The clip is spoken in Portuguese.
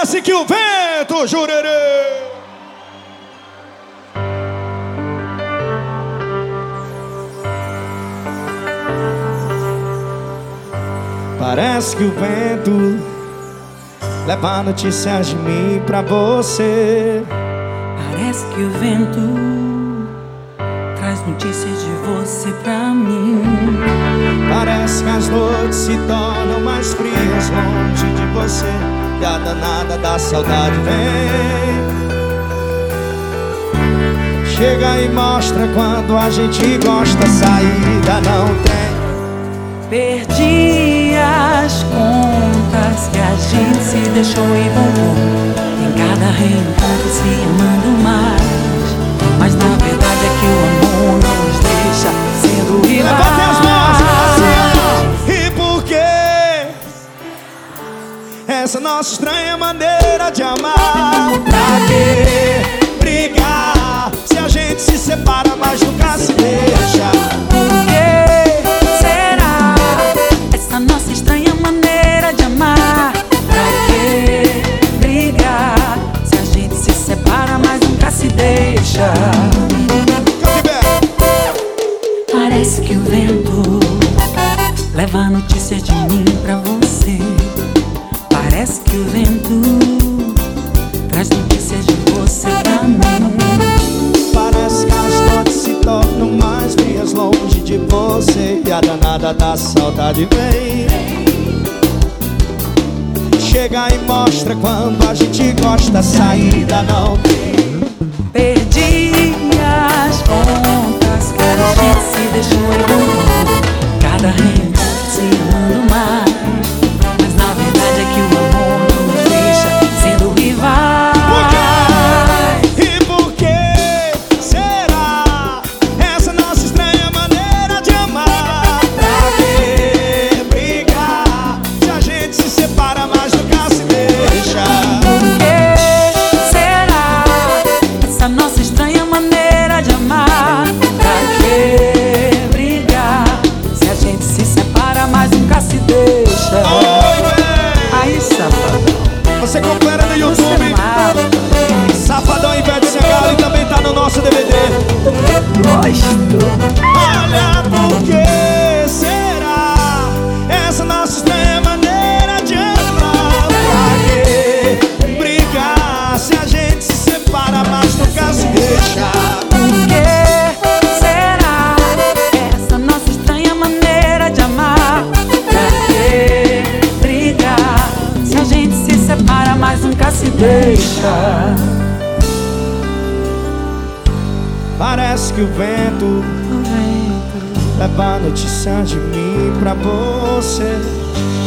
Parece que o vento, jurerê. Parece que o vento leva notícias de mim pra você. Parece que o vento traz notícias de você pra mim. Parece que as noites se tornam mais frias longe de você, e a danada da saudade vem. Chega e mostra quando a gente gosta, saída não tem. Perdi as contas que a gente se deixou e voltou. Em cada reencontro se amando mais, mas na verdade é que o amor não nos deixa sendo rivais. Levante as mãos, e por que essa nossa estranha maneira de amar? Pra que brigar se a gente se separa, mas nunca se deixa? Por que será essa nossa estranha maneira de amar? Pra que brigar se a gente se separa, mas nunca se deixa? Parece que o vento leva notícias de mim pra você. Parece que o vento traz notícias de você pra mim. Parece que as noites se tornam mais frias longe de você, e a danada da saudade vem. Chega e mostra quando a gente gosta, saída não tem. Perdi as contas que a gente se deixou e voltou. Cada reencontro se amando mais, mas na verdade é que o amor não nos deixa sendo rivais. E por que será essa nossa estranha maneira de amar? Pra que brigar se a gente se separa, mas nunca se deixa? Por que será essa nossa estranha maneira de amar? Pra que brigar se a gente se separa, mas nunca se deixa? Aí, safadão, Você confere no você YouTube, mata. Safadão Ivete Sangalo, e também tá no nosso DVD. Gosto. Olha, por que será essa nossa estranha maneira de amar? Pra que brigar se a gente se separa, mas nunca se deixa? Por que será essa nossa estranha maneira de amar? Pra que brigar se a gente se separa, mas nunca se deixa? Parece que o vento O vento leva notícias de mim pra você.